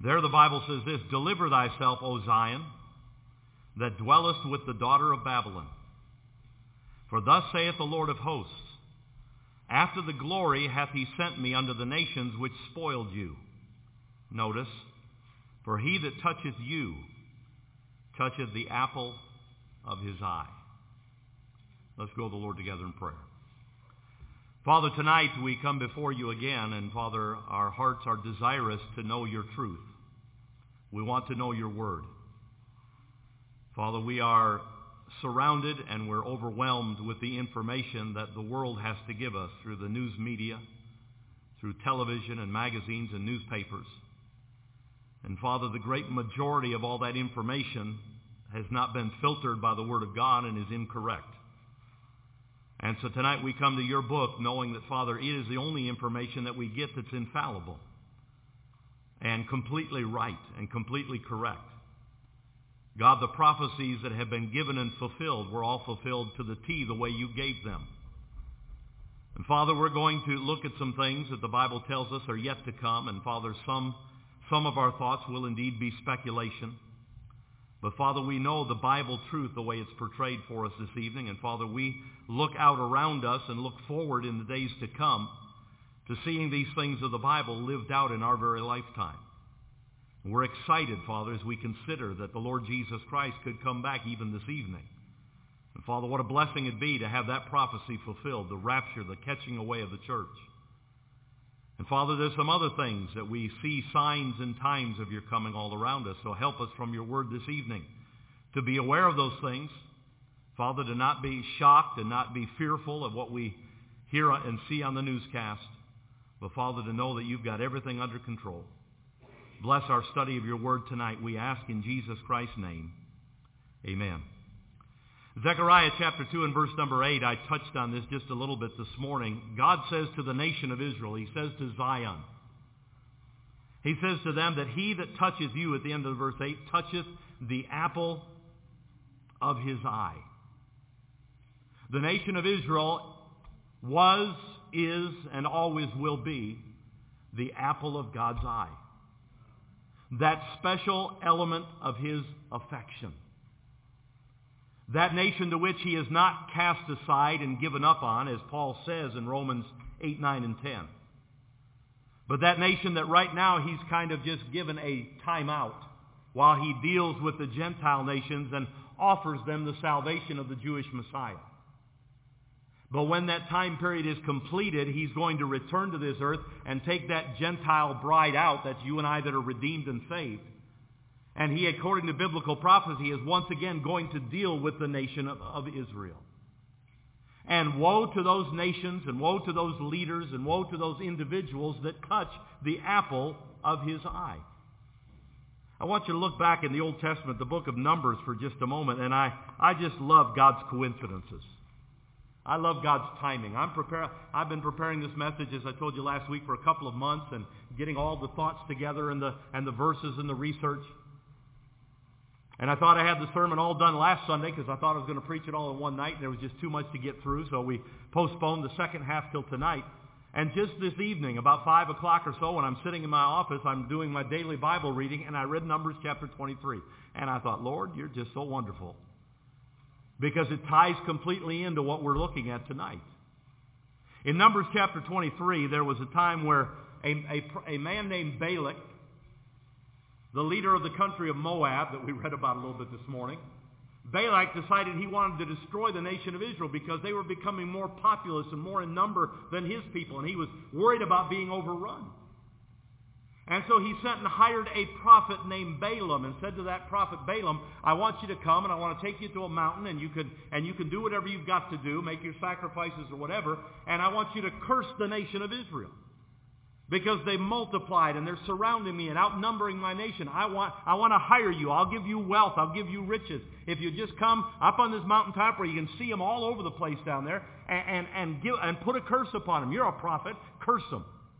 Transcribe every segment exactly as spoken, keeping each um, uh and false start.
There the Bible says this, deliver thyself, O Zion, that dwellest with the daughter of Babylon. For thus saith the Lord of hosts, after the glory hath he sent me unto the nations which spoiled you. Notice, for he that toucheth you toucheth the apple of his eye. Let's go to the Lord together in prayer. Father, tonight we come before you again, and Father, our hearts are desirous to know your truth. We want to know your word. Father, we are surrounded and we're overwhelmed with the information that the world has to give us through the news media, through television and magazines and newspapers. And Father, the great majority of all that information has not been filtered by the Word of God and is incorrect. And so tonight we come to your book knowing that, Father, it is the only information that we get that's infallible and completely right and completely correct. God, the prophecies that have been given and fulfilled were all fulfilled to the T the way you gave them. And Father, we're going to look at some things that the Bible tells us are yet to come. And Father, some, some of our thoughts will indeed be speculation. But Father, we know the Bible truth the way it's portrayed for us this evening. And Father, we look out around us and look forward in the days to come to seeing these things of the Bible lived out in our very lifetime. We're excited, Father, as we consider that the Lord Jesus Christ could come back even this evening. And Father, what a blessing it'd be to have that prophecy fulfilled, the rapture, the catching away of the church. And Father, there's some other things that we see signs and times of your coming all around us. So help us from your word this evening to be aware of those things. Father, to not be shocked and not be fearful of what we hear and see on the newscast. But Father, to know that you've got everything under control. Bless our study of your word tonight, we ask in Jesus Christ's name. Amen. Zechariah chapter two and verse number eight, I touched on this just a little bit this morning. God says to the nation of Israel, he says to Zion, he says to them that he that toucheth you, at the end of verse eight, toucheth the apple of his eye. The nation of Israel was, is, and always will be the apple of God's eye. That special element of his affection. That nation to which he has not cast aside and given up on, as Paul says in Romans eight, nine, and ten. But that nation that right now he's kind of just given a timeout while he deals with the Gentile nations and offers them the salvation of the Jewish Messiah. But when that time period is completed, he's going to return to this earth and take that Gentile bride out. That's you and I that are redeemed and saved. And he, according to biblical prophecy, is once again going to deal with the nation of, of Israel. And woe to those nations, and woe to those leaders, and woe to those individuals that touch the apple of his eye. I want you to look back in the Old Testament, the book of Numbers, for just a moment. And I, I just love God's coincidences. I love God's timing. I'm prepare, I've been preparing this message, as I told you last week, for a couple of months and getting all the thoughts together and the, and the verses and the research. And I thought I had the sermon all done last Sunday because I thought I was going to preach it all in one night, and there was just too much to get through, so we postponed the second half till tonight. And just this evening, about five o'clock or so, when I'm sitting in my office, I'm doing my daily Bible reading, and I read Numbers chapter twenty-three. And I thought, Lord, you're just so wonderful. Because it ties completely into what we're looking at tonight. In Numbers chapter twenty-three, there was a time where a, a, a man named Balak, the leader of the country of Moab that we read about a little bit this morning, Balak decided he wanted to destroy the nation of Israel because they were becoming more populous and more in number than his people, and he was worried about being overrun. And so he sent and hired a prophet named Balaam and said to that prophet Balaam, I want you to come and I want to take you to a mountain and you can and you can do whatever you've got to do, make your sacrifices or whatever, and I want you to curse the nation of Israel. Because they multiplied and they're surrounding me and outnumbering my nation. I want I want to hire you. I'll give you wealth. I'll give you riches. If you just come up on this mountaintop where you can see them all over the place down there and, and, and, give, and put a curse upon them. You're a prophet. Curse them.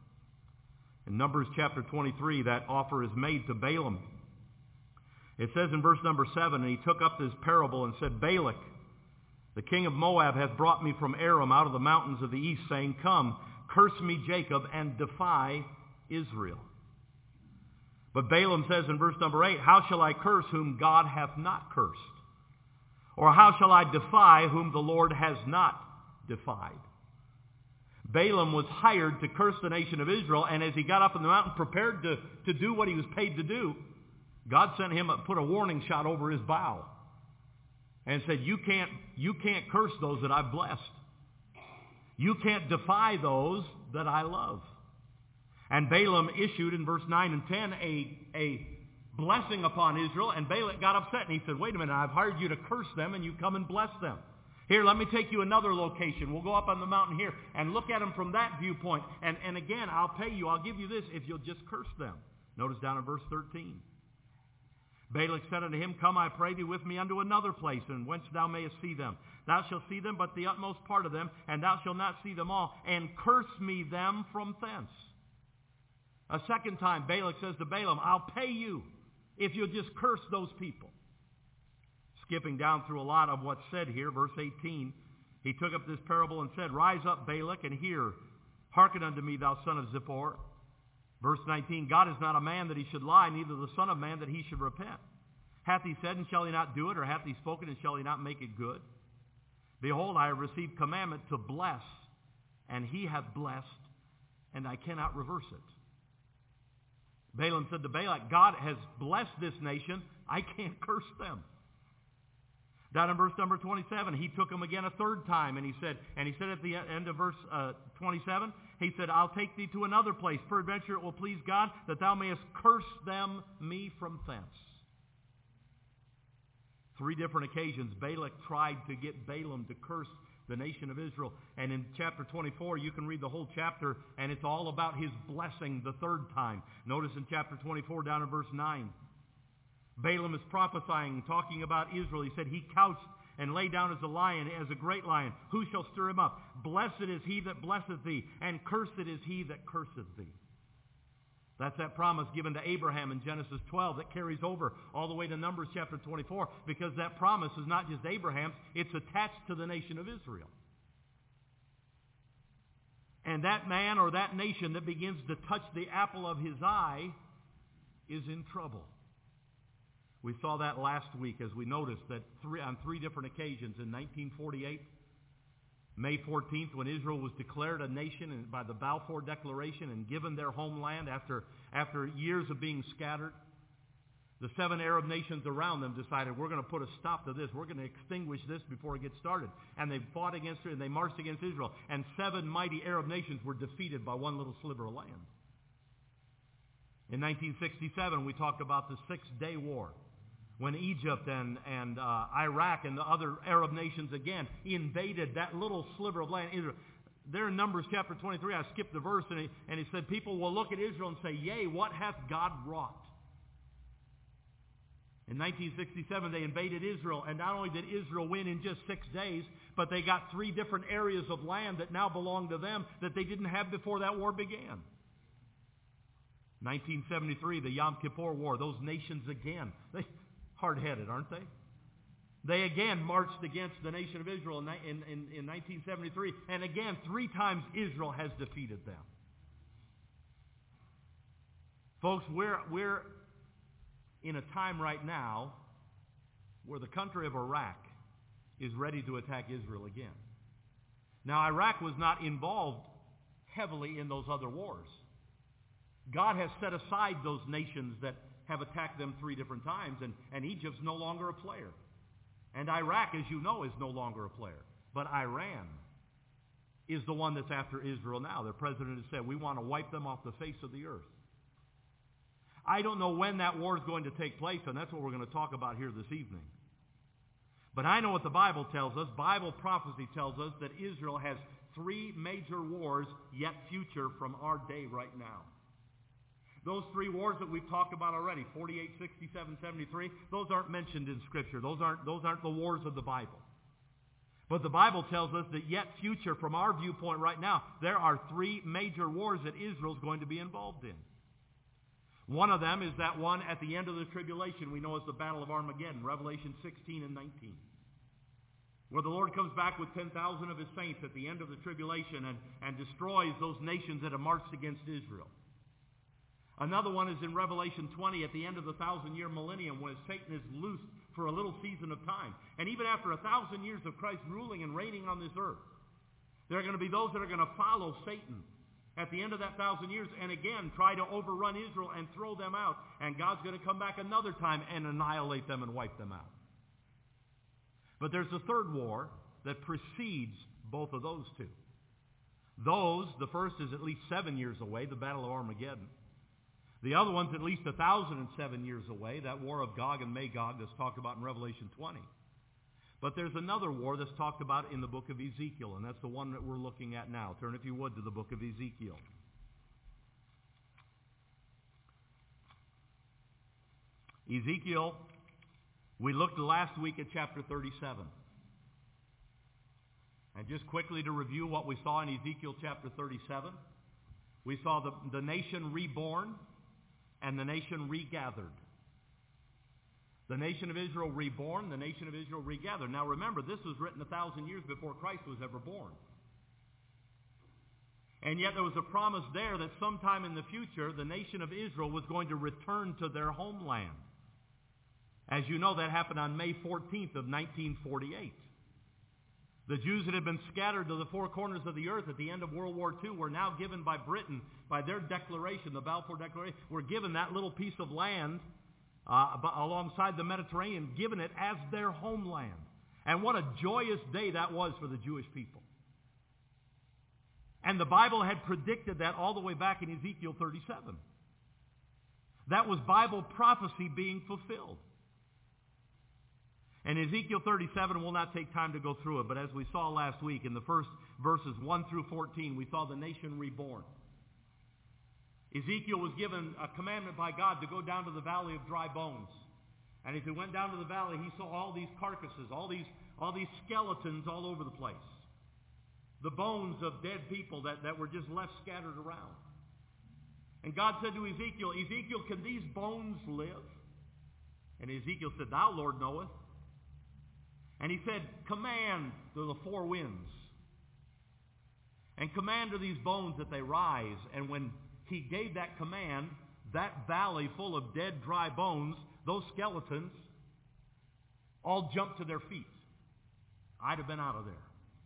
In Numbers chapter twenty-three, that offer is made to Balaam. It says in verse number seven, and he took up this parable and said, Balak, the king of Moab, hath brought me from Aram out of the mountains of the east, saying, Come, curse me Jacob, and defy Israel. But Balaam says in verse number eight, how shall I curse whom God hath not cursed? Or how shall I defy whom the Lord has not defied? Balaam was hired to curse the nation of Israel, and as he got up in the mountain prepared to, to do what he was paid to do, God sent him, a, put a warning shot over his bow and said, you can't, you can't curse those that I've blessed. You can't defy those that I love. And Balaam issued in verse nine and ten a, a blessing upon Israel, and Balak got upset, and he said, wait a minute, I've hired you to curse them, and you come and bless them. Here, let me take you another location. We'll go up on the mountain here and look at them from that viewpoint. And, and again, I'll pay you, I'll give you this if you'll just curse them. Notice down in verse thirteen. Balak said unto him, come, I pray thee, with me unto another place, and whence thou mayest see them. Thou shalt see them, but the utmost part of them, and thou shalt not see them all, and curse me them from thence. A second time, Balak says to Balaam, I'll pay you if you'll just curse those people. Skipping down through a lot of what's said here, verse eighteen, he took up this parable and said, rise up, Balak, and hear. Hearken unto me, thou son of Zippor. Verse nineteen, God is not a man that he should lie, neither the son of man that he should repent. Hath he said, and shall he not do it? Or hath he spoken, and shall he not make it good? Behold, I have received commandment to bless, and he hath blessed, and I cannot reverse it. Balaam said to Balak, God has blessed this nation, I can't curse them. Down in verse number twenty-seven, he took him again a third time, and he said, and he said at the end of verse uh, twenty-seven, he said, I'll take thee to another place. Peradventure it will please God that thou mayest curse them me from thence. Three different occasions, Balak tried to get Balaam to curse the nation of Israel. And in chapter twenty-four, you can read the whole chapter, and it's all about his blessing the third time. Notice in chapter twenty-four, down in verse nine, Balaam is prophesying, talking about Israel. He said, he couched and lay down as a lion, as a great lion. Who shall stir him up? Blessed is he that blesseth thee, and cursed is he that curseth thee. That's that promise given to Abraham in Genesis twelve that carries over all the way to Numbers chapter twenty-four, because that promise is not just Abraham's, it's attached to the nation of Israel. And that man or that nation that begins to touch the apple of his eye is in trouble. We saw that last week as we noticed that three, on three different occasions in nineteen forty-eight, May fourteenth, when Israel was declared a nation by the Balfour Declaration and given their homeland after, after years of being scattered, the seven Arab nations around them decided, we're going to put a stop to this. We're going to extinguish this before it gets started. And they fought against it, and they marched against Israel. And seven mighty Arab nations were defeated by one little sliver of land. In nineteen sixty-seven, we talked about the Six-Day War, when Egypt and, and uh, Iraq and the other Arab nations again invaded that little sliver of land. Israel. There in Numbers chapter twenty-three, I skipped the verse, and he, and he said, people will look at Israel and say, yea, what hath God wrought? In nineteen sixty-seven, they invaded Israel, and not only did Israel win in just six days, but they got three different areas of land that now belong to them that they didn't have before that war began. nineteen seventy-three, the Yom Kippur War, those nations again, they hard-headed, aren't they? They again marched against the nation of Israel in, in, in, in nineteen seventy-three, and again, three times Israel has defeated them. Folks, we're, we're in a time right now where the country of Iraq is ready to attack Israel again. Now, Iraq was not involved heavily in those other wars. God has set aside those nations that have attacked them three different times, and, and Egypt's no longer a player. And Iraq, as you know, is no longer a player. But Iran is the one that's after Israel now. Their president has said, we want to wipe them off the face of the earth. I don't know when that war is going to take place, and that's what we're going to talk about here this evening. But I know what the Bible tells us. Bible prophecy tells us that Israel has three major wars yet future from our day right now. Those three wars that we've talked about already, forty-eight, sixty-seven, seventy-three, those aren't mentioned in Scripture. Those aren't, those aren't the wars of the Bible. But the Bible tells us that yet future, from our viewpoint right now, there are three major wars that Israel's going to be involved in. One of them is that one at the end of the tribulation we know as the Battle of Armageddon, Revelation sixteen and nineteen. Where the Lord comes back with ten thousand of his saints at the end of the tribulation and, and destroys those nations that have marched against Israel. Another one is in Revelation twenty at the end of the thousand-year millennium when Satan is loosed for a little season of time. And even after a thousand years of Christ ruling and reigning on this earth, there are going to be those that are going to follow Satan at the end of that thousand years and again try to overrun Israel and throw them out. And God's going to come back another time and annihilate them and wipe them out. But there's a third war that precedes both of those two. Those, the first is at least seven years away, the Battle of Armageddon. The other one's at least a thousand and seven years away, that war of Gog and Magog that's talked about in Revelation twenty. But there's another war that's talked about in the book of Ezekiel, and that's the one that we're looking at now. Turn, if you would, to the book of Ezekiel. Ezekiel, we looked last week at chapter thirty-seven. And just quickly to review what we saw in Ezekiel chapter thirty-seven, we saw the, the nation reborn and the nation regathered. The nation of Israel reborn, the nation of Israel regathered. Now remember, this was written a thousand years before Christ was ever born. And yet there was a promise there that sometime in the future, the nation of Israel was going to return to their homeland. As you know, that happened on May fourteenth of nineteen forty-eight. The Jews that had been scattered to the four corners of the earth at the end of World War Two were now given by Britain, by their declaration, the Balfour Declaration, were given that little piece of land uh, alongside the Mediterranean, given it as their homeland. And what a joyous day that was for the Jewish people. And the Bible had predicted that all the way back in Ezekiel thirty-seven. That was Bible prophecy being fulfilled. And Ezekiel thirty-seven, will not take time to go through it, but as we saw last week, in the first verses one through fourteen, we saw the nation reborn. Ezekiel was given a commandment by God to go down to the valley of dry bones. And as he went down to the valley, he saw all these carcasses, all these, all these skeletons all over the place. The bones of dead people that, that were just left scattered around. And God said to Ezekiel, Ezekiel, can these bones live? And Ezekiel said, Thou, Lord, knowest. And he said, command to the four winds. And command to these bones that they rise. And when he gave that command, that valley full of dead, dry bones, those skeletons, all jumped to their feet. I'd have been out of there.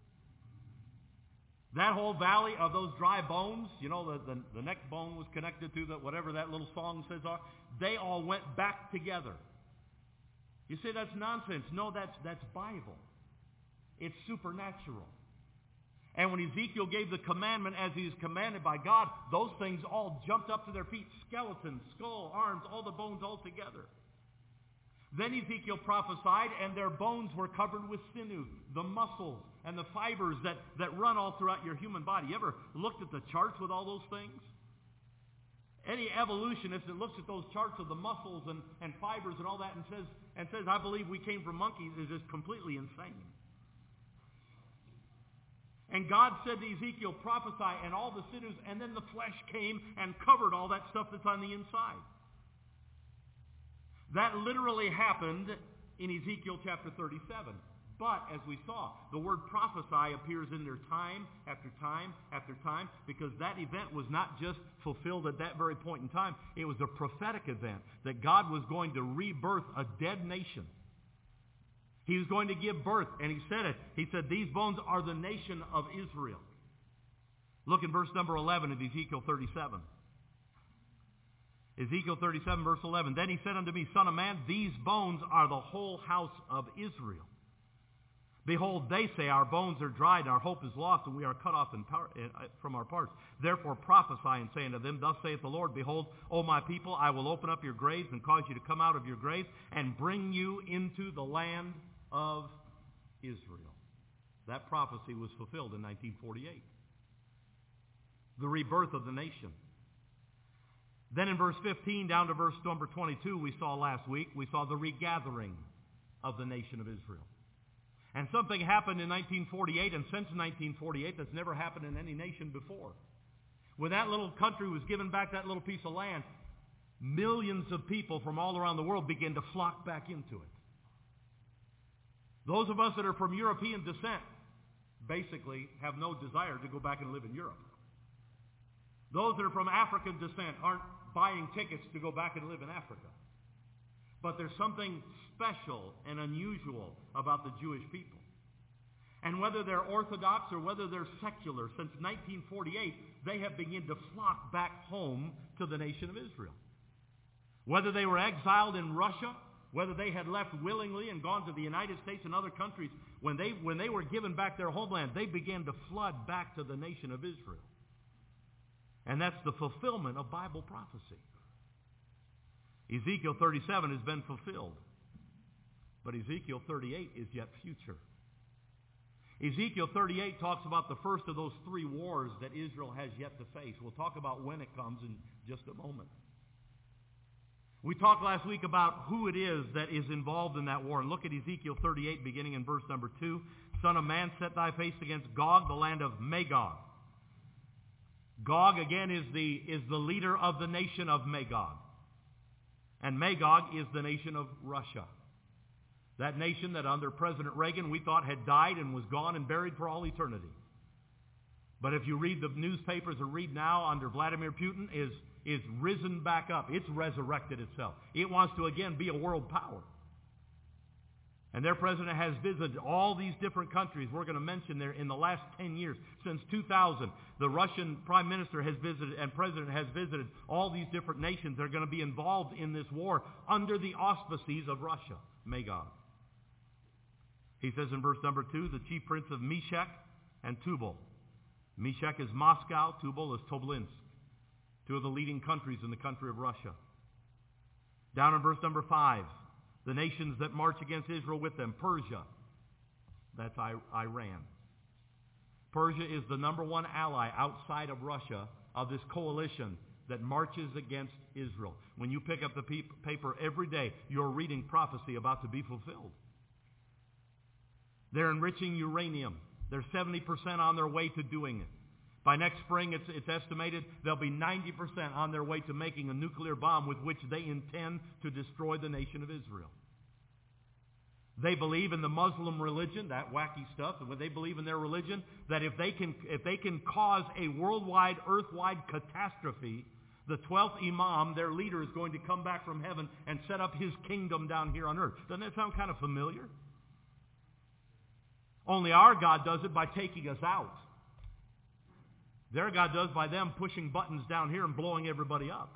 That whole valley of those dry bones, you know, the, the, the neck bone was connected to the, whatever that little song says are, they all went back together. You say that's nonsense. No, that's, that's Bible. It's supernatural. And when Ezekiel gave the commandment as he was commanded by God, those things all jumped up to their feet. Skeletons, skull, arms, all the bones all together. Then Ezekiel prophesied, and their bones were covered with sinew, the muscles and the fibers that, that run all throughout your human body. You ever looked at the charts with all those things? Any evolutionist that looks at those charts of the muscles and, and fibers and all that and says, and says, I believe we came from monkeys, is just completely insane. And God said to Ezekiel, prophesy, and all the sinews, and then the flesh came and covered all that stuff that's on the inside. That literally happened in Ezekiel chapter thirty-seven. But, as we saw, the word prophesy appears in there time after time after time, because that event was not just fulfilled at that very point in time. It was a prophetic event that God was going to rebirth a dead nation. He was going to give birth, and he said it. He said, these bones are the nation of Israel. Look in verse number eleven of Ezekiel thirty-seven. Ezekiel thirty-seven, verse eleven. Then he said unto me, Son of man, these bones are the whole house of Israel. Behold, they say, our bones are dried, and our hope is lost, and we are cut off in power, uh, from our parts. Therefore prophesy and say unto them, Thus saith the Lord, Behold, O my people, I will open up your graves and cause you to come out of your graves and bring you into the land of Israel. That prophecy was fulfilled in nineteen forty-eight. The rebirth of the nation. Then in verse fifteen down to verse number twenty-two we saw last week, we saw the regathering of the nation of Israel. And something happened in nineteen forty-eight, and since nineteen forty-eight, that's never happened in any nation before. When that little country was given back that little piece of land, millions of people from all around the world began to flock back into it. Those of us that are from European descent basically have no desire to go back and live in Europe. Those that are from African descent aren't buying tickets to go back and live in Africa. But there's something special and unusual about the Jewish people. And whether they're Orthodox or whether they're secular, since nineteen forty-eight, they have begun to flock back home to the nation of Israel. Whether they were exiled in Russia, whether they had left willingly and gone to the United States and other countries, when they, when they were given back their homeland, they began to flood back to the nation of Israel. And that's the fulfillment of Bible prophecy. Ezekiel thirty-seven has been fulfilled, but Ezekiel thirty-eight is yet future. Ezekiel thirty-eight talks about the first of those three wars that Israel has yet to face. We'll talk about when it comes in just a moment. We talked last week about who it is that is involved in that war. And look at Ezekiel thirty-eight, beginning in verse number two. Son of man, set thy face against Gog, the land of Magog. Gog, again, is the, is the leader of the nation of Magog. And Magog is the nation of Russia. That nation that under President Reagan we thought had died and was gone and buried for all eternity. But if you read the newspapers or read now, under Vladimir Putin is, is risen back up. It's resurrected itself. It wants to again be a world power. And their president has visited all these different countries we're going to mention there in the last ten years. Since two thousand, the Russian prime minister has visited and president has visited all these different nations that are going to be involved in this war under the auspices of Russia, Magog. He says in verse number two, the chief prince of Meshech and Tubal. Meshech is Moscow, Tubal is Tobolsk, two of the leading countries in the country of Russia. Down in verse number five, the nations that march against Israel with them, Persia, that's Iran. Persia is the number one ally outside of Russia of this coalition that marches against Israel. When you pick up the pe- paper every day, you're reading prophecy about to be fulfilled. They're enriching uranium. They're seventy percent on their way to doing it. By next spring, it's, it's estimated they'll be ninety percent on their way to making a nuclear bomb with which they intend to destroy the nation of Israel. They believe in the Muslim religion, that wacky stuff, and when they believe in their religion, that if they can, if they can cause a worldwide, earthwide catastrophe, the twelfth Imam, their leader, is going to come back from heaven and set up his kingdom down here on earth. Doesn't that sound kind of familiar? Only our God does it by taking us out. Their God does by them pushing buttons down here and blowing everybody up.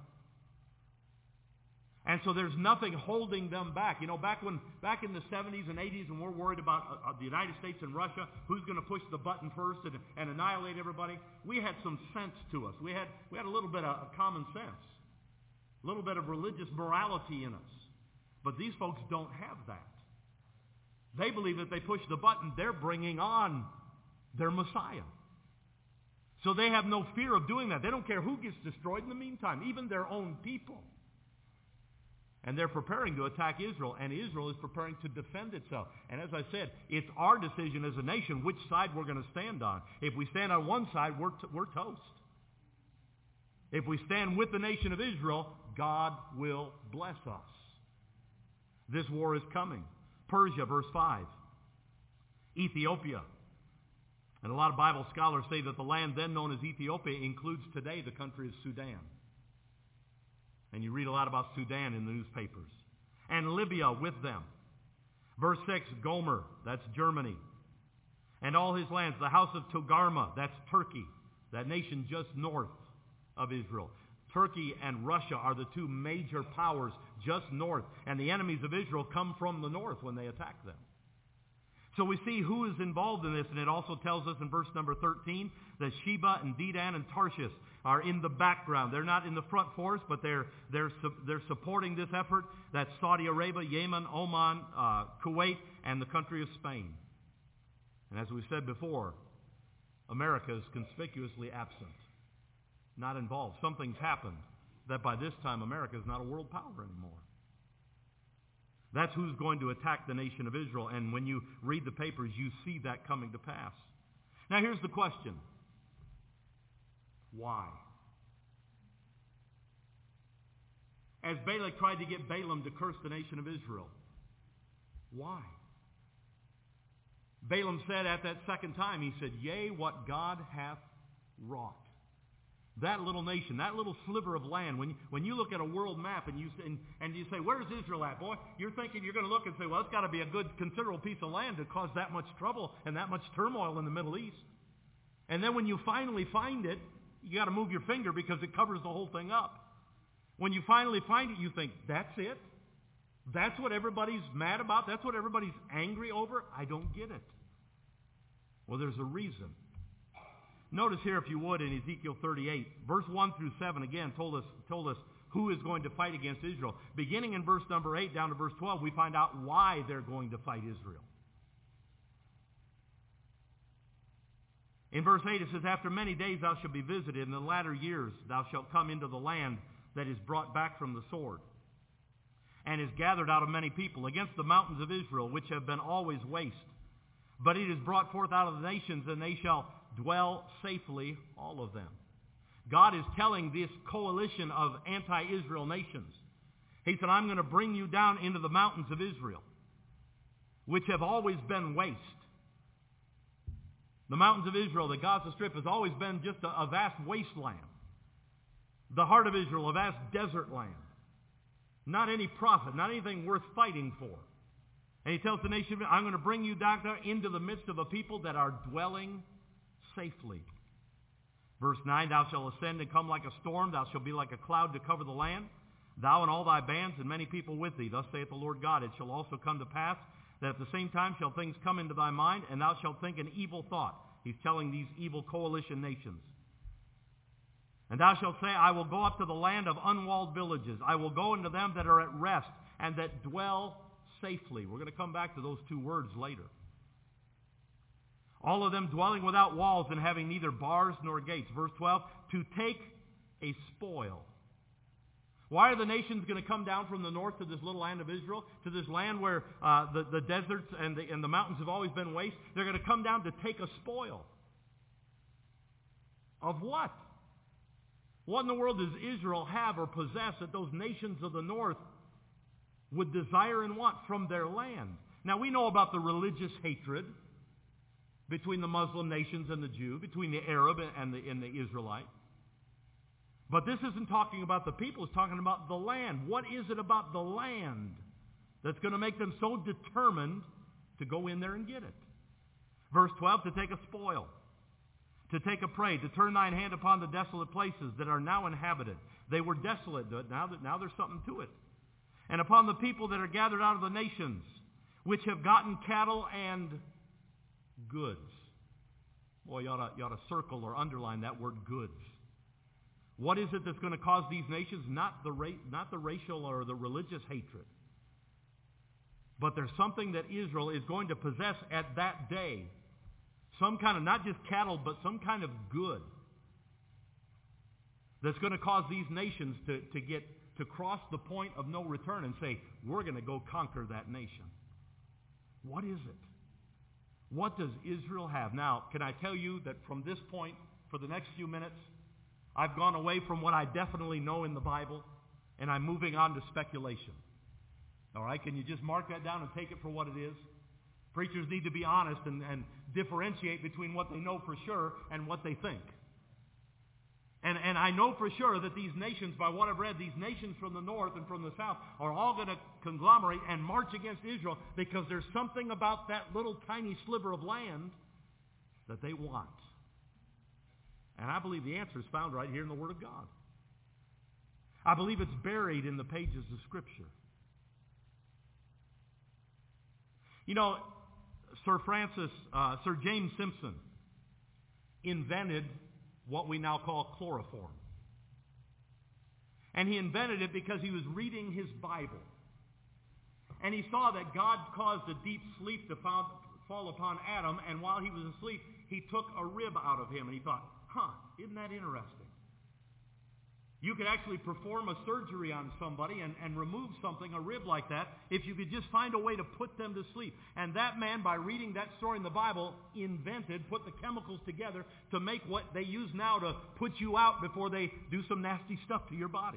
And so there's nothing holding them back. You know, back when, back in the seventies and eighties, when we're worried about uh, the United States and Russia, who's going to push the button first and, and annihilate everybody, we had some sense to us. We had, we had a little bit of, of common sense, a little bit of religious morality in us. But these folks don't have that. They believe that if they push the button, they're bringing on their Messiah. So they have no fear of doing that. They don't care who gets destroyed in the meantime, even their own people. And they're preparing to attack Israel, and Israel is preparing to defend itself. And as I said, it's our decision as a nation which side we're going to stand on. If we stand on one side, we're, t- we're toast. If we stand with the nation of Israel, God will bless us. This war is coming. Persia, verse five. Ethiopia. And a lot of Bible scholars say that the land then known as Ethiopia includes today the country of Sudan. And you read a lot about Sudan in the newspapers. And Libya with them. Verse six, Gomer, that's Germany. And all his lands, the house of Togarmah, that's Turkey, that nation just north of Israel. Turkey and Russia are the two major powers just north. And the enemies of Israel come from the north when they attack them. So we see who is involved in this, and it also tells us in verse number thirteen that Sheba and Dedan and Tarshish are in the background. They're not in the front force, but they're, they're, they're supporting this effort. That's Saudi Arabia, Yemen, Oman, uh, Kuwait, and the country of Spain. And as we said before, America is conspicuously absent, not involved. Something's happened that by this time America is not a world power anymore. That's who's going to attack the nation of Israel. And when you read the papers, you see that coming to pass. Now here's the question. Why? As Balak tried to get Balaam to curse the nation of Israel, why? Balaam said at that second time, he said, yea, what God hath wrought. That little nation, that little sliver of land, when, when you look at a world map and you, and, and you say, where's Israel at, boy? You're thinking, you're going to look and say, well, it's got to be a good, considerable piece of land to cause that much trouble and that much turmoil in the Middle East. And then when you finally find it, you got to move your finger because it covers the whole thing up. When you finally find it, you think, that's it? That's what everybody's mad about? That's what everybody's angry over? I don't get it. Well, there's a reason. Notice here, if you would, in Ezekiel thirty-eight, verse one through seven, again, told us, told us who is going to fight against Israel. Beginning in verse number eight down to verse twelve, we find out why they're going to fight Israel. In verse eight, it says, after many days thou shalt be visited, in the latter years thou shalt come into the land that is brought back from the sword, and is gathered out of many people, against the mountains of Israel, which have been always waste. But it is brought forth out of the nations, and they shall dwell safely, all of them. God is telling this coalition of anti-Israel nations, he said, I'm going to bring you down into the mountains of Israel, which have always been waste. The mountains of Israel, the Gaza Strip, has always been just a, a vast wasteland. The heart of Israel, a vast desert land. Not any profit, not anything worth fighting for. And he tells the nation, I'm going to bring you down there into the midst of a people that are dwelling safely. Verse nine, thou shalt ascend and come like a storm, thou shalt be like a cloud to cover the land, thou and all thy bands and many people with thee. Thus saith the Lord God, it shall also come to pass that at the same time shall things come into thy mind, and thou shalt think an evil thought. He's telling these evil coalition nations. And thou shalt say, I will go up to the land of unwalled villages. I will go into them that are at rest and that dwell safely. We're going to come back to those two words later. All of them dwelling without walls and having neither bars nor gates. Verse twelve, to take a spoil. Why are the nations going to come down from the north to this little land of Israel, to this land where uh, the, the deserts and the, and the mountains have always been waste? They're going to come down to take a spoil. Of what? What in the world does Israel have or possess that those nations of the north would desire and want from their land? Now, we know about the religious hatred between the Muslim nations and the Jew, between the Arab and the, and the Israelite. But this isn't talking about the people, it's talking about the land. What is it about the land that's going to make them so determined to go in there and get it? Verse twelve, to take a spoil, to take a prey, to turn thine hand upon the desolate places that are now inhabited. They were desolate, now, that, now there's something to it. And upon the people that are gathered out of the nations, which have gotten cattle and goods. Boy, you ought to, you ought to circle or underline that word goods. What is it that's going to cause these nations? Not the, ra- not the racial or the religious hatred. But there's something that Israel is going to possess at that day. Some kind of, not just cattle, but some kind of good that's going to cause these nations to, to get to cross the point of no return and say, we're going to go conquer that nation. What is it? What does Israel have? Now, can I tell you that from this point, for the next few minutes, I've gone away from what I definitely know in the Bible, and I'm moving on to speculation. All right, can you just mark that down and take it for what it is? Preachers need to be honest and, and differentiate between what they know for sure and what they think. And, and I know for sure that these nations, by what I've read, these nations from the north and from the south are all going to conglomerate and march against Israel because there's something about that little tiny sliver of land that they want. And I believe the answer is found right here in the Word of God. I believe it's buried in the pages of Scripture. You know, Sir Francis, uh, Sir James Simpson invented what we now call chloroform. And he invented it because he was reading his Bible. And he saw that God caused a deep sleep to fall upon Adam, and while he was asleep, he took a rib out of him. And he thought, huh, isn't that interesting? You could actually perform a surgery on somebody and, and remove something, a rib like that, if you could just find a way to put them to sleep. And that man, by reading that story in the Bible, invented, put the chemicals together to make what they use now to put you out before they do some nasty stuff to your body.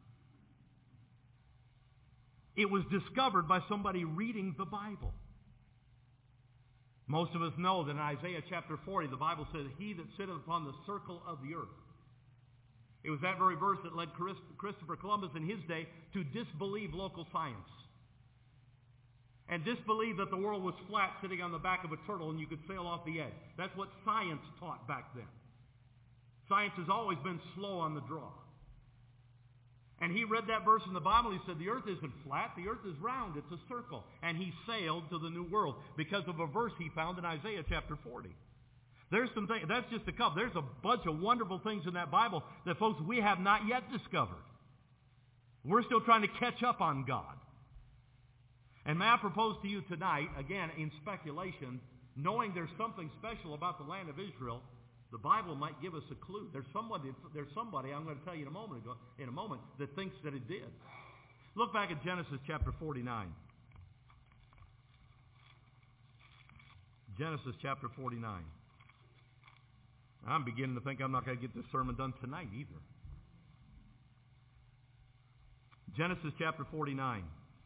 It was discovered by somebody reading the Bible. Most of us know that in Isaiah chapter forty, the Bible says, he that sitteth upon the circle of the earth. It was that very verse that led Christopher Columbus in his day to disbelieve local science. And disbelieve that the world was flat sitting on the back of a turtle and you could sail off the edge. That's what science taught back then. Science has always been slow on the draw. And he read that verse in the Bible. He said, the earth isn't flat. The earth is round. It's a circle. And he sailed to the new world because of a verse he found in Isaiah chapter forty. There's some things, that's just a couple. There's a bunch of wonderful things in that Bible that, folks, we have not yet discovered. We're still trying to catch up on God. And may I propose to you tonight, again, in speculation, knowing there's something special about the land of Israel, the Bible might give us a clue. There's somebody, there's somebody I'm going to tell you in a moment ago, in a moment, that thinks that it did. Look back at Genesis chapter forty-nine. Genesis chapter forty-nine. I'm beginning to think I'm not going to get this sermon done tonight either. Genesis chapter forty-nine.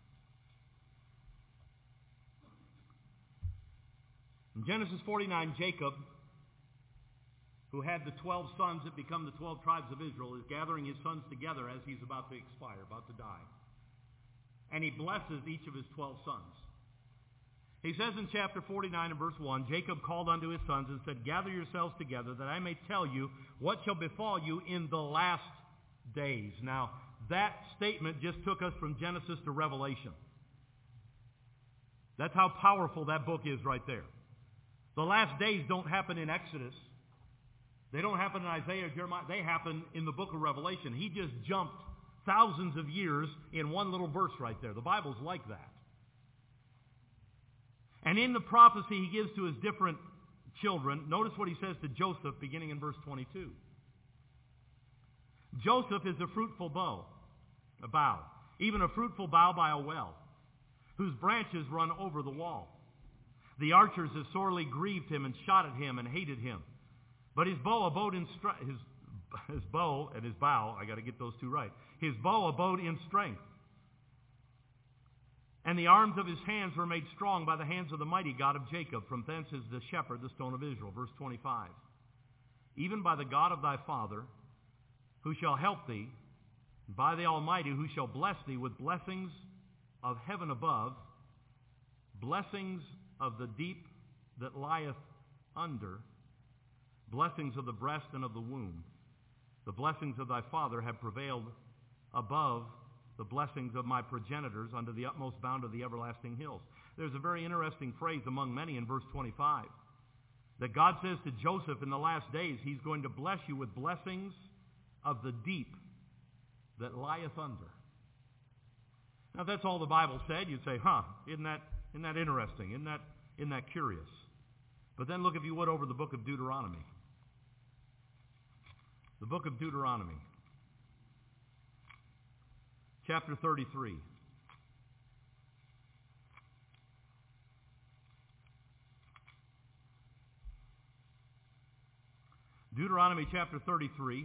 In Genesis forty-nine, Jacob, who had the twelve sons that become the twelve tribes of Israel, is gathering his sons together as he's about to expire, about to die. And he blesses each of his twelve sons. He says in chapter forty-nine and verse one, Jacob called unto his sons and said, gather yourselves together, that I may tell you what shall befall you in the last days. Now, that statement just took us from Genesis to Revelation. That's how powerful that book is right there. The last days don't happen in Exodus. They don't happen in Isaiah or Jeremiah. They happen in the book of Revelation. He just jumped thousands of years in one little verse right there. The Bible's like that. And in the prophecy he gives to his different children, notice what he says to Joseph beginning in verse twenty-two. Joseph is a fruitful bough, a bough, even a fruitful bough by a well, whose branches run over the wall. The archers have sorely grieved him and shot at him and hated him. But his bow abode in strength. His, his bow and his bow, I got to get those two right. His bow abode in strength. And the arms of his hands were made strong by the hands of the mighty God of Jacob. From thence is the shepherd, the stone of Israel. Verse twenty-five. Even by the God of thy father, who shall help thee, by the Almighty, who shall bless thee with blessings of heaven above, blessings of the deep that lieth under, blessings of the breast and of the womb. The blessings of thy father have prevailed above the blessings of my progenitors unto the utmost bound of the everlasting hills. There's a very interesting phrase among many in verse twenty-five. That God says to Joseph in the last days, he's going to bless you with blessings of the deep that lieth under. Now, if that's all the Bible said, you'd say, huh, isn't that, isn't that interesting? Isn't that, isn't that curious? But then look, if you would, over the book of Deuteronomy. The book of Deuteronomy. Chapter thirty-three. Deuteronomy chapter thirty-three.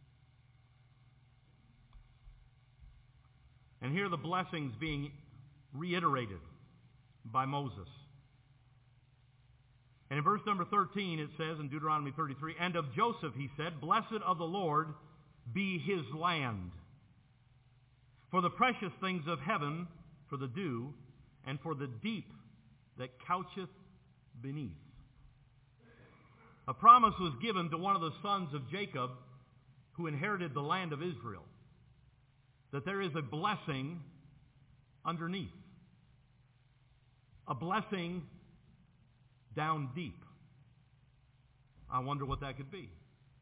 And here are the blessings being reiterated by Moses. And in verse number thirteen it says in Deuteronomy thirty-three, and of Joseph he said, blessed of the Lord be his land, for the precious things of heaven, for the dew, and for the deep that coucheth beneath. A promise was given to one of the sons of Jacob who inherited the land of Israel, that there is a blessing underneath. A blessing down deep. I wonder what that could be.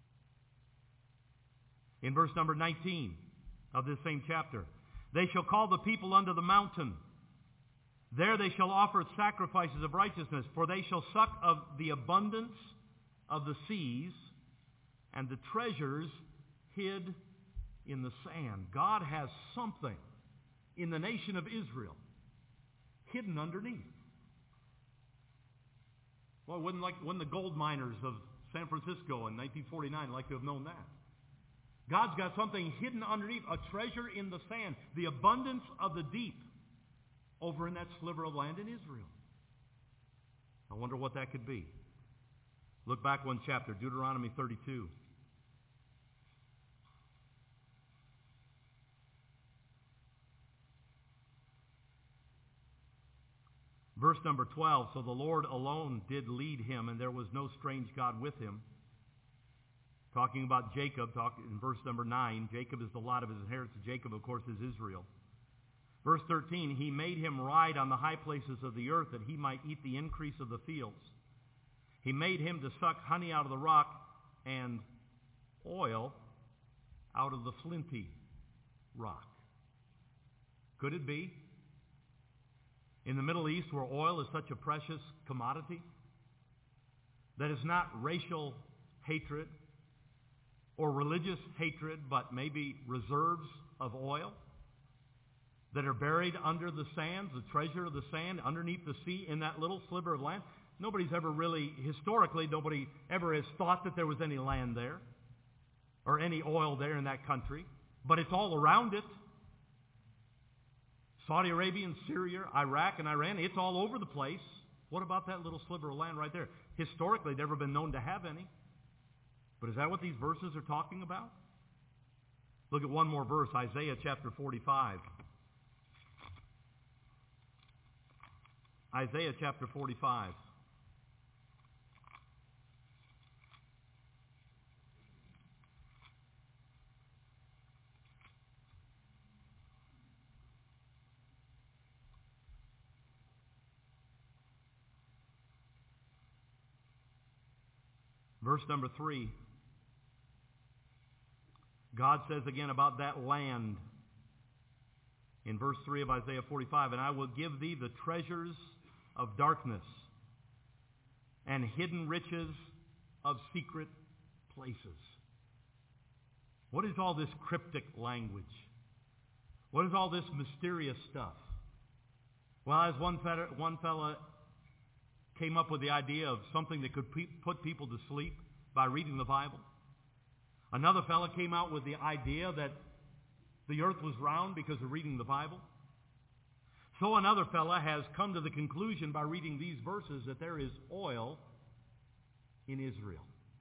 In verse number nineteen of this same chapter, they shall call the people unto the mountain. There they shall offer sacrifices of righteousness, for they shall suck of the abundance of the seas and the treasures hid in the sand. God has something in the nation of Israel hidden underneath. Well, wouldn't, like, wouldn't the gold miners of San Francisco in nineteen forty-nine like to have known that? God's got something hidden underneath, a treasure in the sand, the abundance of the deep over in that sliver of land in Israel. I wonder what that could be. Look back one chapter, Deuteronomy thirty-two. Verse number twelve, so the Lord alone did lead him, and there was no strange God with him. Talking about Jacob, talk, in verse number nine, Jacob is the lot of his inheritance. Jacob, of course, is Israel. Verse thirteen, he made him ride on the high places of the earth that he might eat the increase of the fields. He made him to suck honey out of the rock and oil out of the flinty rock. Could it be? In the Middle East, where oil is such a precious commodity, that is not racial hatred or religious hatred, but maybe reserves of oil that are buried under the sands, the treasure of the sand, underneath the sea in that little sliver of land. Nobody's ever really, historically, nobody ever has thought that there was any land there or any oil there in that country, but it's all around it. Saudi Arabia and Syria, Iraq and Iran, it's all over the place. What about that little sliver of land right there? Historically, never been known to have any. But is that what these verses are talking about? Look at one more verse, Isaiah chapter forty-five. Isaiah chapter forty-five. Verse number three. God says again about that land in verse three of Isaiah forty-five, and I will give thee the treasures of darkness and hidden riches of secret places. What is all this cryptic language? What is all this mysterious stuff? Well, as one fella, one fella came up with the idea of something that could pe- put people to sleep by reading the Bible. Another fellow came out with the idea that the earth was round because of reading the Bible. So another fellow has come to the conclusion by reading these verses that there is oil in Israel.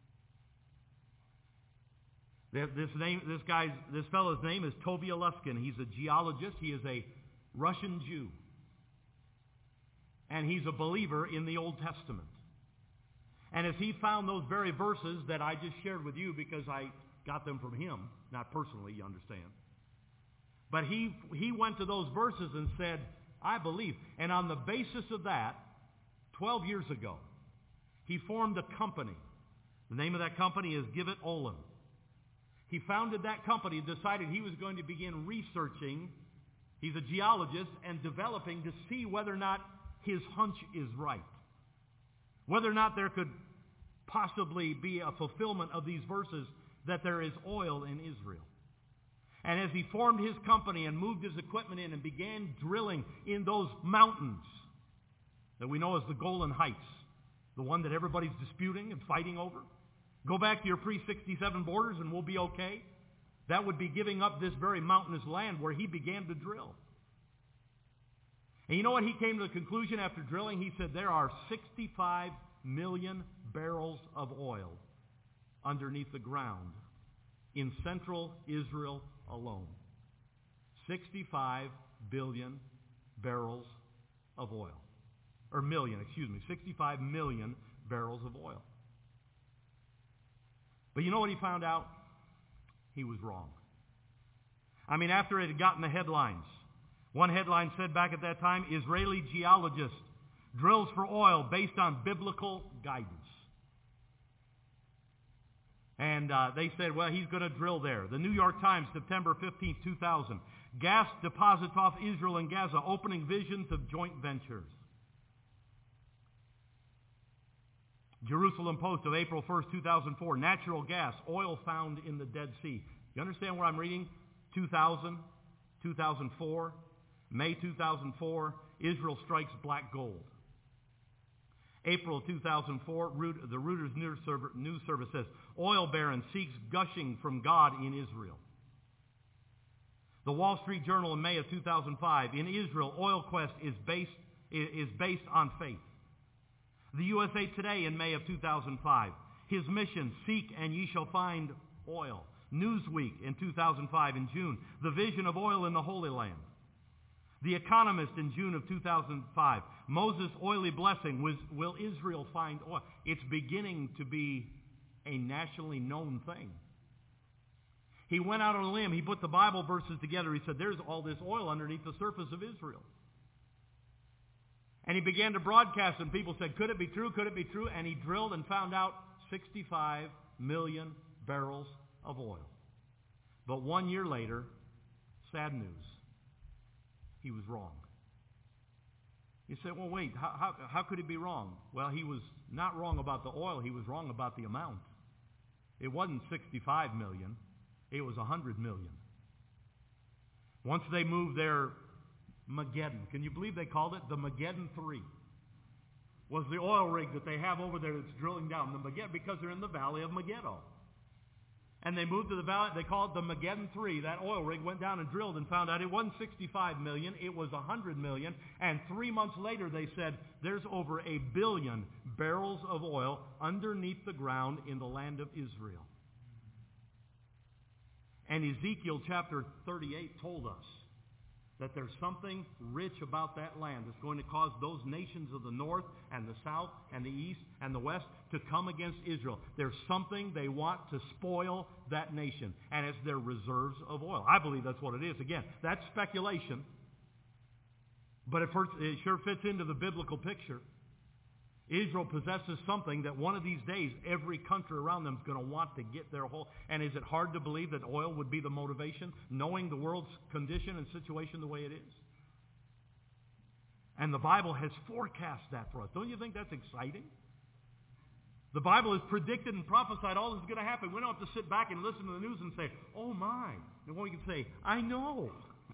This name, this guy's, this fellow's name is Tovia Luskin. He's a geologist. He is a Russian Jew. And he's a believer in the Old Testament. And as he found those very verses that I just shared with you because I got them from him, not personally, you understand. But he, he went to those verses and said, I believe. And on the basis of that, twelve years ago, he formed a company. The name of that company is Give It Olin. He founded that company and decided he was going to begin researching. He's a geologist and developing to see whether or not his hunch is right. Whether or not there could possibly be a fulfillment of these verses that there is oil in Israel. And as he formed his company and moved his equipment in and began drilling in those mountains that we know as the Golan Heights, the one that everybody's disputing and fighting over, go back to your pre sixty-seven borders and we'll be okay. That would be giving up this very mountainous land where he began to drill. And you know what he came to the conclusion after drilling? He said there are sixty-five million barrels of oil underneath the ground in central Israel alone. sixty-five billion barrels of oil. Or million, excuse me. sixty-five million barrels of oil. But you know what he found out? He was wrong. I mean, after it had gotten the headlines, one headline said back at that time, Israeli geologist drills for oil based on biblical guidance. And uh, they said, well, he's going to drill there. The New York Times, September fifteenth, two thousand. Gas deposits off Israel and Gaza, opening visions of joint ventures. Jerusalem Post of April first, two thousand four. Natural gas, oil found in the Dead Sea. You understand what I'm reading? two thousand, two thousand four. May two thousand four, Israel strikes black gold. April two thousand four, the Reuters News Service says, oil baron seeks gushing from God in Israel. The Wall Street Journal in May of two thousand five, in Israel, oil quest is based, is based on faith. The U S A Today in May of two thousand five, his mission, seek and ye shall find oil. Newsweek in two thousand five in June, the vision of oil in the Holy Land. The Economist in June of two thousand five. Moses' oily blessing. Was, will Israel find oil? It's beginning to be a nationally known thing. He went out on a limb. He put the Bible verses together. He said, there's all this oil underneath the surface of Israel. And he began to broadcast, and people said, could it be true? Could it be true? And he drilled and found out sixty-five million barrels of oil. But one year later, sad news. He was wrong. You say, well, wait, how, how, how could he be wrong? Well, he was not wrong about the oil. He was wrong about the amount. It wasn't sixty-five million. It was one hundred million. Once they moved their Mageddon, can you believe they called it the Mageddon three? Was the oil rig that they have over there that's drilling down the Mageddon, because they're in the valley of Megiddo. And they moved to the valley, they called it the Mageddon three. That oil rig went down and drilled and found out it wasn't sixty-five million, it was one hundred million. And three months later they said there's over a billion barrels of oil underneath the ground in the land of Israel. And Ezekiel chapter thirty-eight told us that there's something rich about that land that's going to cause those nations of the north and the south and the east and the west to come against Israel. There's something they want to spoil that nation, and it's their reserves of oil. I believe that's what it is. Again, that's speculation, but it, first, it sure fits into the biblical picture. Israel possesses something that one of these days every country around them is going to want to get their whole. And is it hard to believe that oil would be the motivation, knowing the world's condition and situation the way it is? And the Bible has forecast that for us. Don't you think that's exciting? The Bible has predicted and prophesied all this is going to happen. We don't have to sit back and listen to the news and say, oh my. And we can say, I know.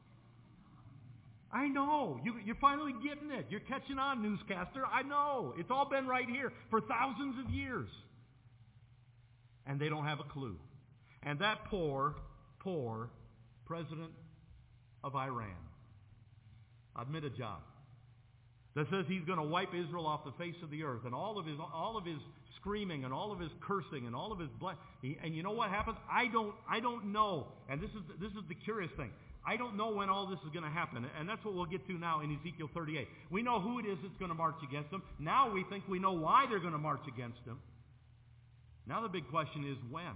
I know. You, you're finally getting it. You're catching on, newscaster. I know. It's all been right here for thousands of years. And they don't have a clue. And that poor, poor president of Iran, Ahmadinejad, that says he's going to wipe Israel off the face of the earth, and all of his, all of his screaming and all of his cursing and all of his blood. And you know what happens? I don't, I don't know. And this is, this is the curious thing. I don't know when all this is going to happen, and that's what we'll get to now in Ezekiel thirty-eight. We know who it is that's going to march against them. Now we think we know why they're going to march against them. Now the big question is when?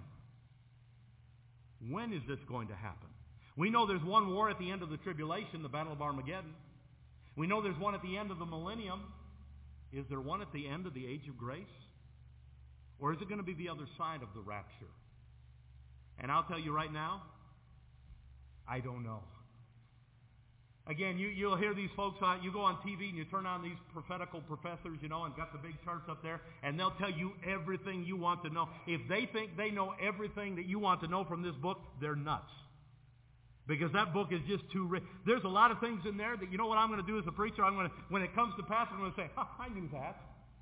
When is this going to happen? We know there's one war at the end of the tribulation, the Battle of Armageddon. We know there's one at the end of the millennium. Is there one at the end of the age of grace? Or is it going to be the other side of the rapture? And I'll tell you right now, I don't know. Again, you, you'll hear these folks, on, you go on T V and you turn on these prophetical professors, you know, and got the big charts up there, and they'll tell you everything you want to know. If they think they know everything that you want to know from this book, they're nuts. Because that book is just too rich. There's a lot of things in there that, you know what I'm going to do as a preacher? I'm going to, when it comes to pass, I'm going to say, ha, I knew that.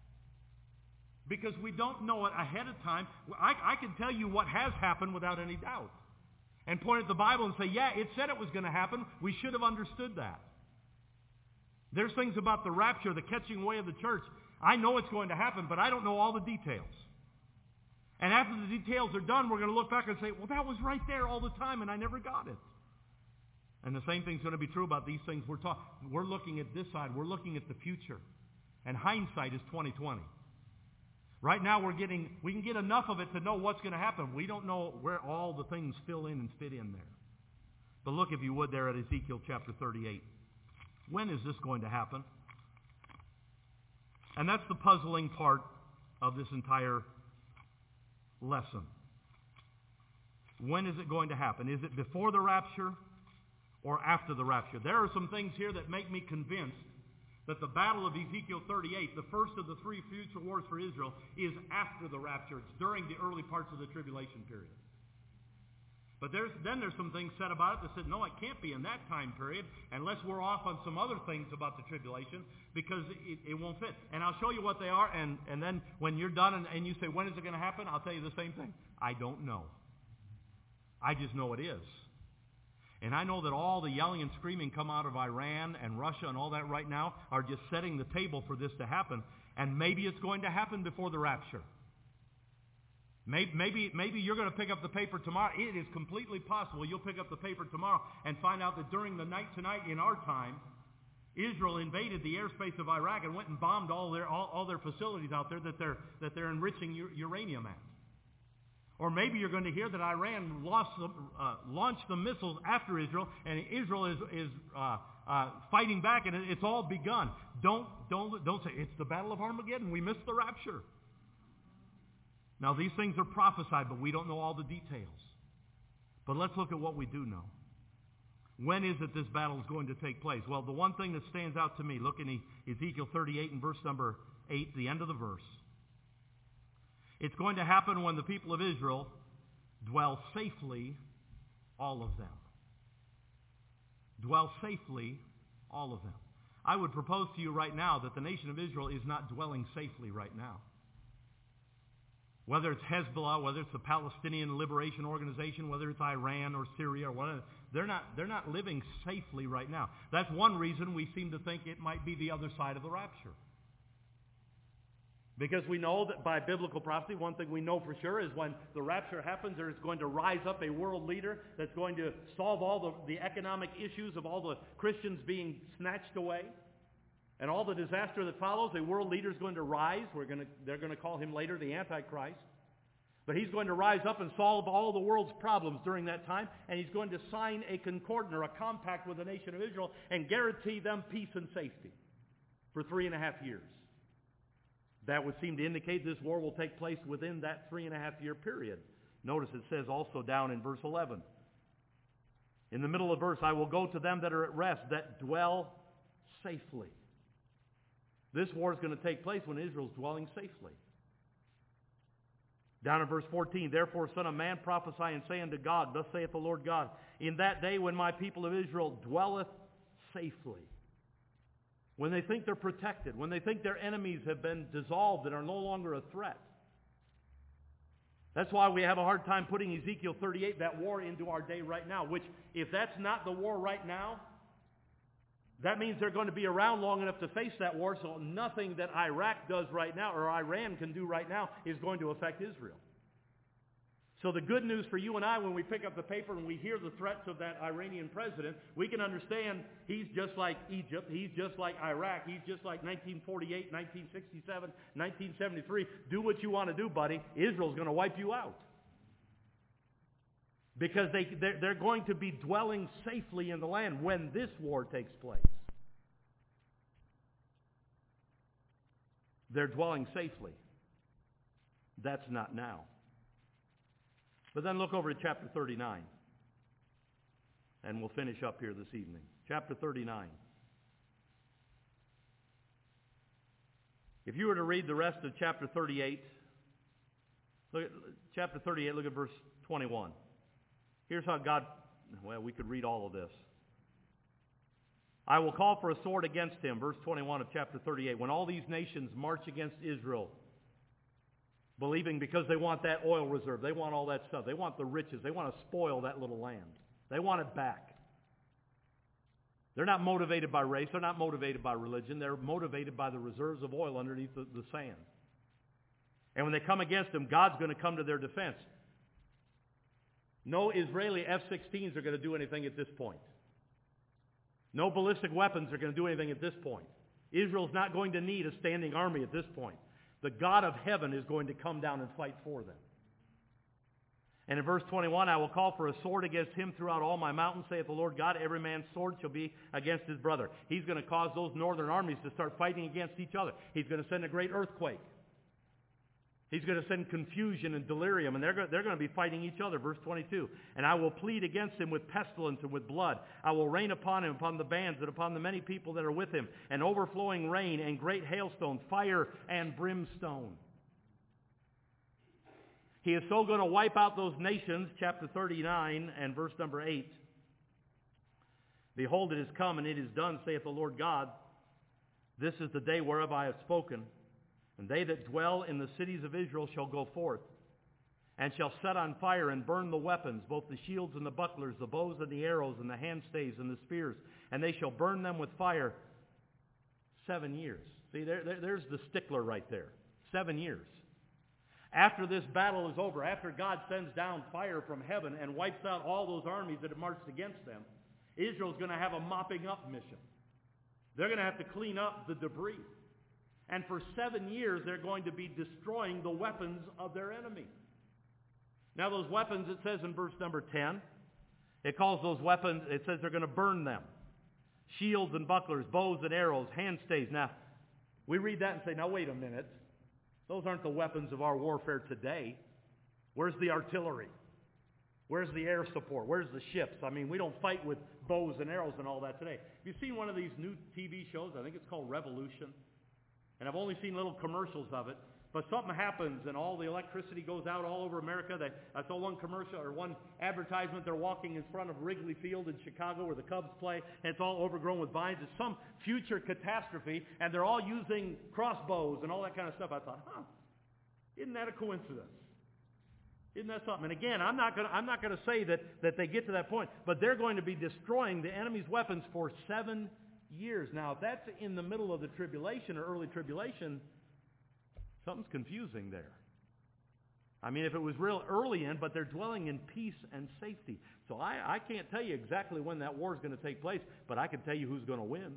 Because we don't know it ahead of time. I, I can tell you what has happened without any doubt. And point at the Bible and say, yeah, it said it was going to happen. We should have understood that. There's things about the rapture, the catching away of the church. I know it's going to happen, but I don't know all the details. And after the details are done, we're going to look back and say, well, that was right there all the time, and I never got it. And the same thing's going to be true about these things we're talking. We're looking at this side. We're looking at the future. And hindsight is twenty twenty. Right now we're getting, we can get enough of it to know what's going to happen. We don't know where all the things fill in and fit in there. But look, if you would, there at Ezekiel chapter thirty-eight. When is this going to happen? And that's the puzzling part of this entire lesson. When is it going to happen? Is it before the rapture or after the rapture? There are some things here that make me convinced that the battle of Ezekiel thirty-eight, the first of the three future wars for Israel, is after the rapture. It's during the early parts of the tribulation period. But there's, then there's some things said about it that said, no, it can't be in that time period unless we're off on some other things about the tribulation, because it, it won't fit. And I'll show you what they are, and, and then when you're done and, and you say, when is it going to happen? I'll tell you the same thing. I don't know. I just know it is. And I know that all the yelling and screaming come out of Iran and Russia and all that right now are just setting the table for this to happen. And maybe it's going to happen before the rapture. Maybe, maybe, maybe you're going to pick up the paper tomorrow. It is completely possible you'll pick up the paper tomorrow and find out that during the night tonight in our time, Israel invaded the airspace of Iraq and went and bombed all their all, all their facilities out there that they're that they're enriching u- uranium at. Or maybe you're going to hear that Iran lost the, uh, launched the missiles after Israel, and Israel is is uh, uh, fighting back, and it, it's all begun. Don't don't don't say it's the Battle of Armageddon. We missed the rapture. Now these things are prophesied, but we don't know all the details. But let's look at what we do know. When is it this battle is going to take place? Well, the one thing that stands out to me, look in Ezekiel thirty-eight and verse number eight, the end of the verse. It's going to happen when the people of Israel dwell safely, all of them. Dwell safely, all of them. I would propose to you right now that the nation of Israel is not dwelling safely right now. Whether it's Hezbollah, whether it's the Palestinian Liberation Organization, whether it's Iran or Syria or whatever, they're not, they're not living safely right now. That's one reason we seem to think it might be the other side of the rapture. Because we know that by biblical prophecy, one thing we know for sure is when the rapture happens, there is going to rise up a world leader that's going to solve all the, the economic issues of all the Christians being snatched away. And all the disaster that follows, a world leader is going to rise. We're going to, they're going to call him later the Antichrist. But he's going to rise up and solve all the world's problems during that time. And he's going to sign a concordant or a compact with the nation of Israel and guarantee them peace and safety for three and a half years. That would seem to indicate this war will take place within that three and a half year period. Notice it says also down in verse eleven. In the middle of the verse, I will go to them that are at rest, that dwell safely. This war is going to take place when Israel is dwelling safely. Down in verse fourteen, therefore, son of man, prophesy and say unto God, thus saith the Lord God, in that day when my people of Israel dwelleth safely, when they think they're protected, when they think their enemies have been dissolved and are no longer a threat. That's why we have a hard time putting Ezekiel thirty-eight, that war, into our day right now, which, if that's not the war right now, that means they're going to be around long enough to face that war, so nothing that Iraq does right now, or Iran can do right now, is going to affect Israel. So the good news for you and I, when we pick up the paper and we hear the threats of that Iranian president, we can understand he's just like Egypt, he's just like Iraq, he's just like nineteen forty-eight, nineteen sixty-seven, nineteen seventy-three. Do what you want to do, buddy. Israel's going to wipe you out. Because they, they're, they're going to be dwelling safely in the land when this war takes place. They're dwelling safely. That's not now. But then look over at chapter thirty-nine. And we'll finish up here this evening. Chapter thirty-nine. If you were to read the rest of chapter thirty-eight, look at chapter thirty-eight, look at verse twenty-one. Here's how God, well, we could read all of this. I will call for a sword against him, verse twenty-one of chapter thirty-eight. When all these nations march against Israel, believing because they want that oil reserve, they want all that stuff, they want the riches, they want to spoil that little land. They want it back. They're not motivated by race, they're not motivated by religion, they're motivated by the reserves of oil underneath the, the sand. And when they come against them, God's going to come to their defense. No Israeli F sixteens are going to do anything at this point. No ballistic weapons are going to do anything at this point. Israel's not going to need a standing army at this point. The God of heaven is going to come down and fight for them. And in verse twenty-one, I will call for a sword against him throughout all my mountains, saith the Lord God. Every man's sword shall be against his brother. He's going to cause those northern armies to start fighting against each other. He's going to send a great earthquake. He's going to send confusion and delirium, and they're going, they're going to be fighting each other. Verse twenty-two, and I will plead against him with pestilence and with blood. I will rain upon him, upon the bands, and upon the many people that are with him, and overflowing rain and great hailstones, fire and brimstone. He is so going to wipe out those nations, chapter thirty-nine and verse number eight. Behold, it is come, and it is done, saith the Lord God. This is the day whereof I have spoken. And they that dwell in the cities of Israel shall go forth, and shall set on fire and burn the weapons, both the shields and the bucklers, the bows and the arrows, and the handstaves and the spears. And they shall burn them with fire seven years. See, there, there, there's the stickler right there. Seven years. After this battle is over, after God sends down fire from heaven and wipes out all those armies that have marched against them, Israel's going to have a mopping up mission. They're going to have to clean up the debris. And for seven years, they're going to be destroying the weapons of their enemy. Now those weapons, it says in verse number ten, it calls those weapons, it says they're going to burn them. Shields and bucklers, bows and arrows, hand staves. Now, we read that and say, now wait a minute. Those aren't the weapons of our warfare today. Where's the artillery? Where's the air support? Where's the ships? I mean, we don't fight with bows and arrows and all that today. Have you seen one of these new T V shows? I think it's called Revolution. And I've only seen little commercials of it. But something happens and all the electricity goes out all over America. They, I saw one commercial or one advertisement. They're walking in front of Wrigley Field in Chicago where the Cubs play, and it's all overgrown with vines. It's some future catastrophe, and they're all using crossbows and all that kind of stuff. I thought, huh, isn't that a coincidence? Isn't that something? And again, I'm not going to I'm not going to say that, that they get to that point, but they're going to be destroying the enemy's weapons for seven years. Now, if that's in the middle of the tribulation or early tribulation, something's confusing there. I mean, if it was real early in, but they're dwelling in peace and safety. So I, I can't tell you exactly when that war is going to take place, but I can tell you who's going to win.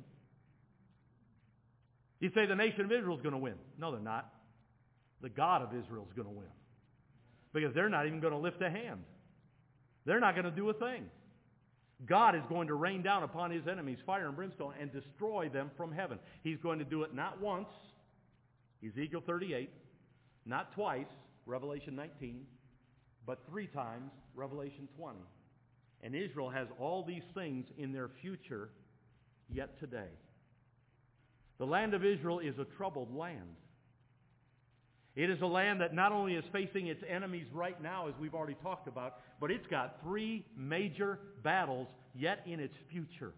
You say the nation of Israel is going to win. No, they're not. The God of Israel is going to win. Because they're not even going to lift a hand. They're not going to do a thing. God is going to rain down upon his enemies fire and brimstone and destroy them from heaven. He's going to do it not once, Ezekiel thirty-eight, not twice, Revelation nineteen, but three times, Revelation twenty. And Israel has all these things in their future yet today. The land of Israel is a troubled land. It is a land that not only is facing its enemies right now, as we've already talked about, but it's got three major battles yet in its future.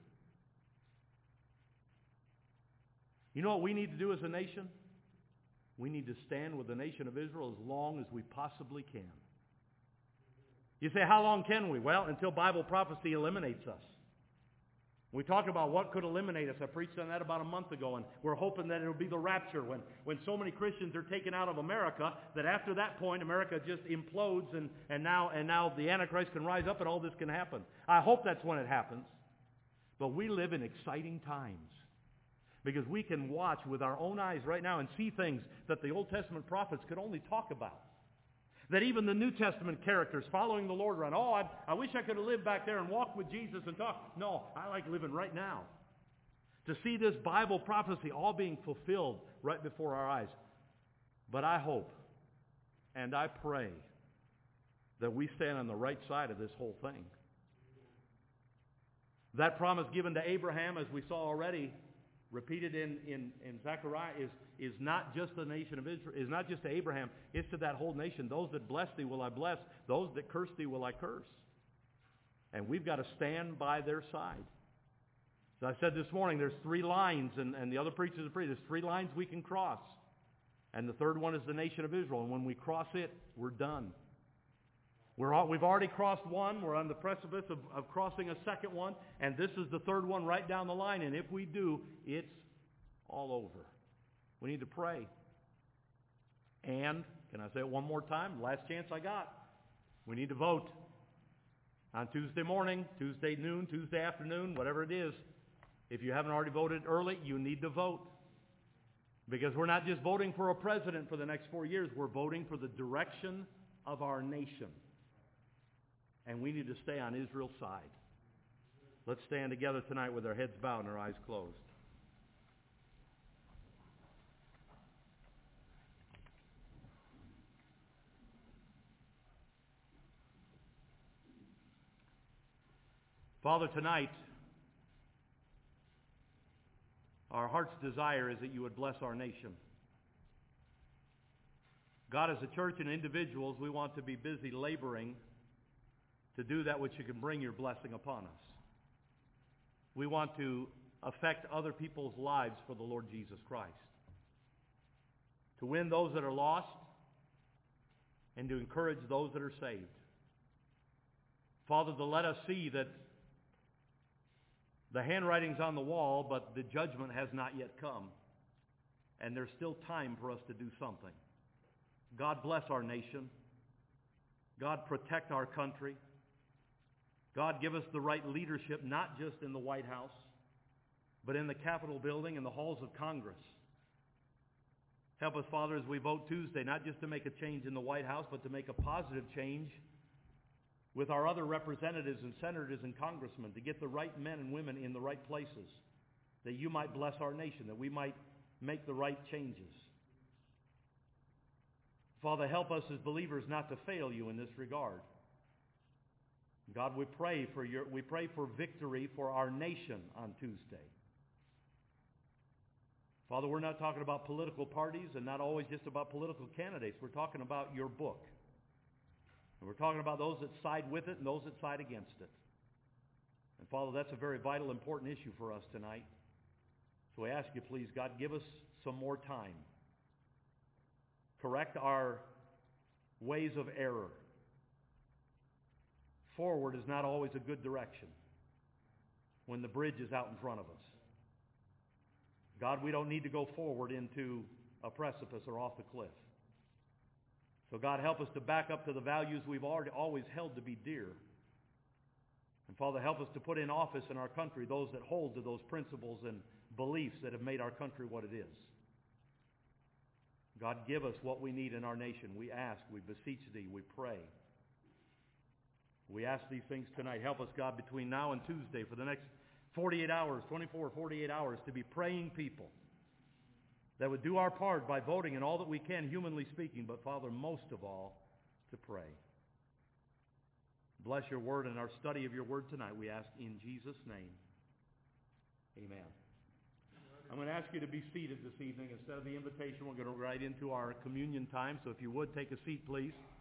You know what we need to do as a nation? We need to stand with the nation of Israel as long as we possibly can. You say, how long can we? Well, until Bible prophecy eliminates us. We talked about what could eliminate us. I preached on that about a month ago, and we're hoping that it'll be the rapture when, when so many Christians are taken out of America that after that point America just implodes and, and, now, and now the Antichrist can rise up and all this can happen. I hope that's when it happens. But we live in exciting times because we can watch with our own eyes right now and see things that the Old Testament prophets could only talk about. That even the New Testament characters following the Lord run, oh, I, I wish I could have lived back there and walked with Jesus and talked. No, I like living right now. To see this Bible prophecy all being fulfilled right before our eyes. But I hope and I pray that we stand on the right side of this whole thing. That promise given to Abraham, as we saw already, repeated in, in, in Zechariah, is, is not just the nation of Israel, is not just to Abraham, it's to that whole nation. Those that bless thee will I bless, those that curse thee will I curse. And we've got to stand by their side. So I said this morning, there's three lines, and, and the other preachers have preached, there's three lines we can cross. And the third one is the nation of Israel. And when we cross it, we're done. We're all, we've already crossed one. We're on the precipice of, of crossing a second one. And this is the third one right down the line. And if we do, it's all over. We need to pray. And, can I say it one more time? Last chance I got. We need to vote. On Tuesday morning, Tuesday noon, Tuesday afternoon, whatever it is. If you haven't already voted early, you need to vote. Because we're not just voting for a president for the next four years. We're voting for the direction of our nation. And we need to stay on Israel's side. Let's stand together tonight with our heads bowed and our eyes closed. Father, tonight, our heart's desire is that you would bless our nation. God, as a church and individuals, we want to be busy laboring to do that which you can bring your blessing upon us. We want to affect other people's lives for the Lord Jesus Christ. To win those that are lost and to encourage those that are saved. Father, to let us see that the handwriting's on the wall, but the judgment has not yet come. And there's still time for us to do something. God bless our nation. God protect our country. God give us the right leadership, not just in the White House, but in the Capitol building and the halls of Congress. Help us, Father, as we vote Tuesday, not just to make a change in the White House, but to make a positive change with our other representatives and senators and congressmen, to get the right men and women in the right places, that you might bless our nation, that we might make the right changes. Father, help us as believers not to fail you in this regard. God, we pray for your, we pray for victory for our nation on Tuesday. Father, we're not talking about political parties and not always just about political candidates. We're talking about your book. And we're talking about those that side with it and those that side against it. And Father, that's a very vital, important issue for us tonight. So we ask you, please, God, give us some more time. Correct our ways of error. Forward is not always a good direction when the bridge is out in front of us. God, we don't need to go forward into a precipice or off the cliff. So God, help us to back up to the values we've already always held to be dear. And Father, help us to put in office in our country those that hold to those principles and beliefs that have made our country what it is. God, give us what we need in our nation. We ask, we beseech thee, we pray. We ask these things tonight. Help us, God, between now and Tuesday for the next forty-eight hours, twenty-four, forty-eight hours, to be praying people that would do our part by voting in all that we can, humanly speaking, but Father, most of all, to pray. Bless your word and our study of your word tonight, we ask in Jesus' name. Amen. I'm going to ask you to be seated this evening. Instead of the invitation, we're going to go right into our communion time. So if you would, take a seat, please.